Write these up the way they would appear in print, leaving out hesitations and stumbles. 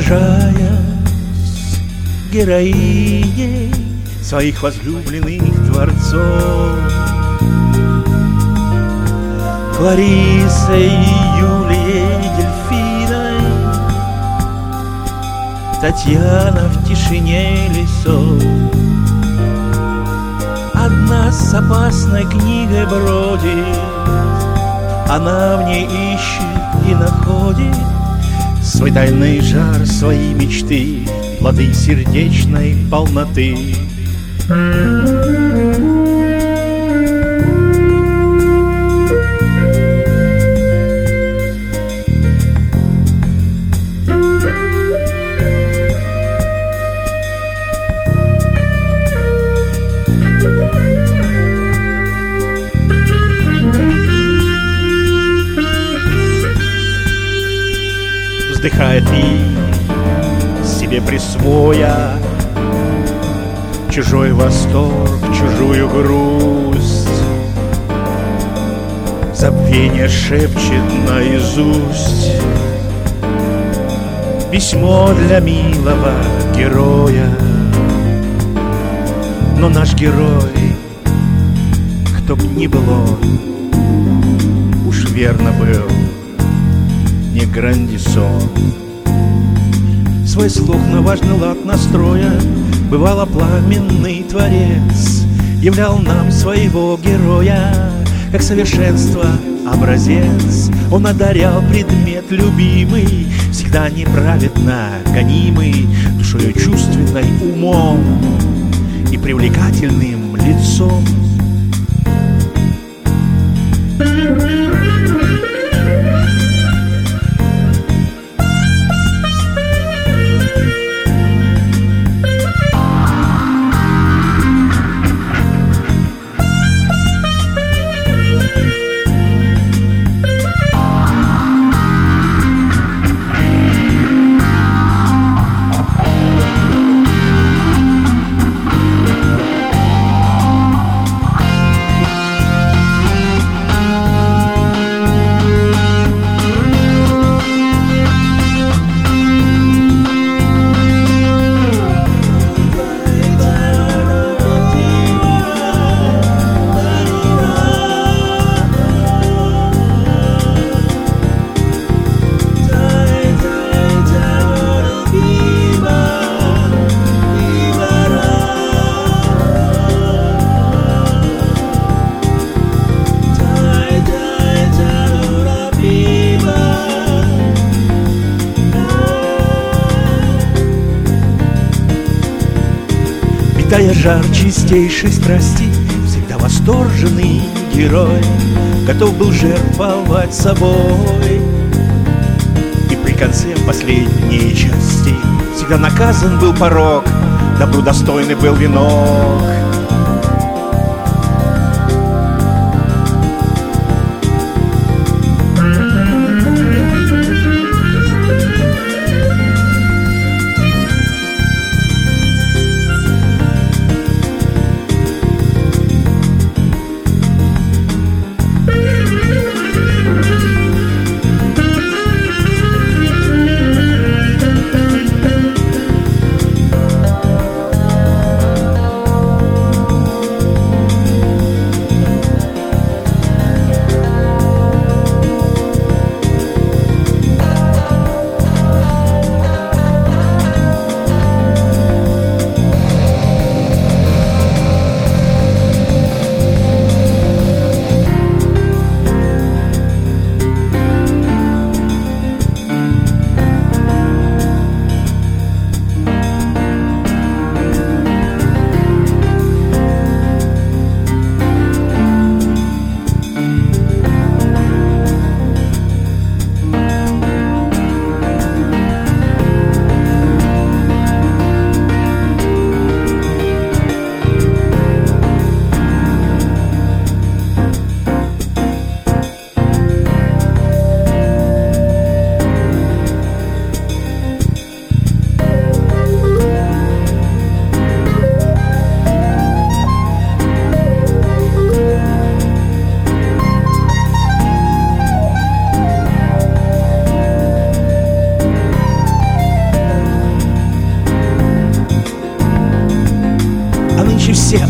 подражая героиней своих возлюбленных творцов. Кларисой, Юлией, Дельфиной, Татьяна в тишине лесов. Одна с опасной книгой бродит, она в ней ищет и находит свой тайный жар, свои мечты, плоды сердечной полноты. Вздыхает и себе присвоя чужой восторг, чужую грусть, забвение шепчет наизусть письмо для милого героя. Но наш герой, кто б ни был он, уж верно был не Грандисон. Свой слух на важный лад настроя, бывало пламенный творец являл нам своего героя, как совершенство образец. Он одарял предмет любимый, всегда неправедно гонимый, душою чувственной, умом и привлекательным лицом. Питая жар чистейшей страсти, всегда восторженный герой готов был жертвовать собой. И при конце последней части всегда наказан был порок, добру достойный был венок.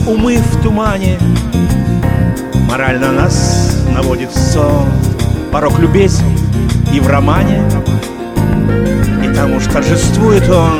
умы в тумане. Морально нас наводит сон. Порок любезен и в романе, и там уж торжествует он.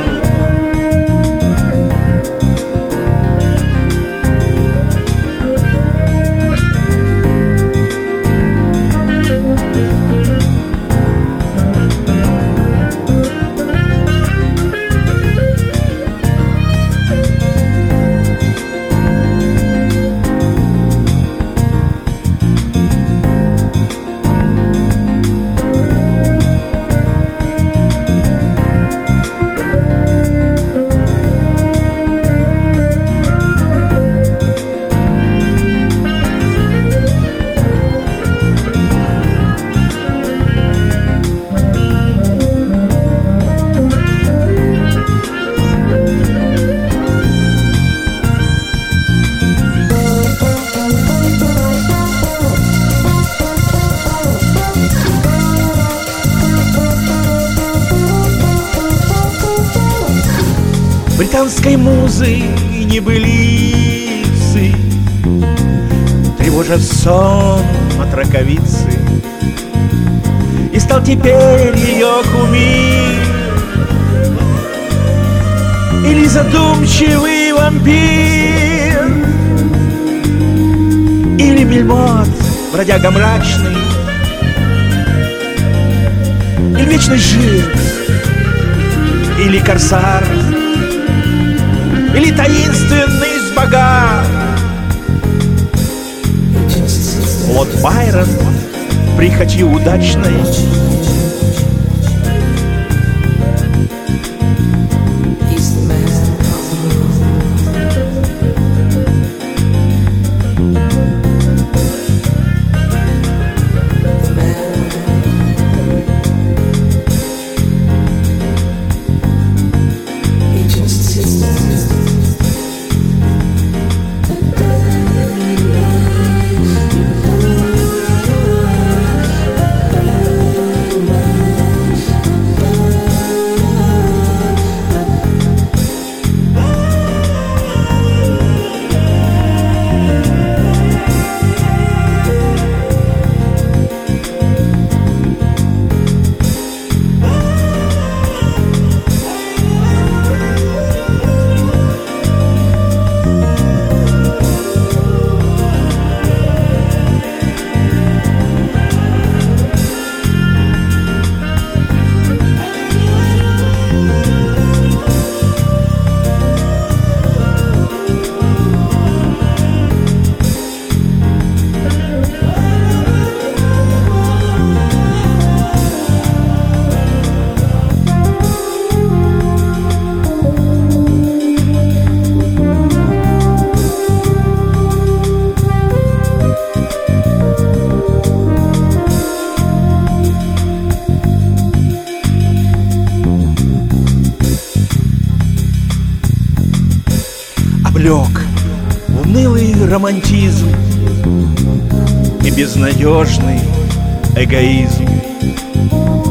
Британской музы небылицы тревожат сон от раковицы, и стал теперь ее кумир или задумчивый вампир, или бельмот, бродяга мрачный, или вечный жир, или корсар, или таинственный с богат. Вот Байрон, прихотью удачной, облёк в унылый романтизм и безнадежный эгоизм.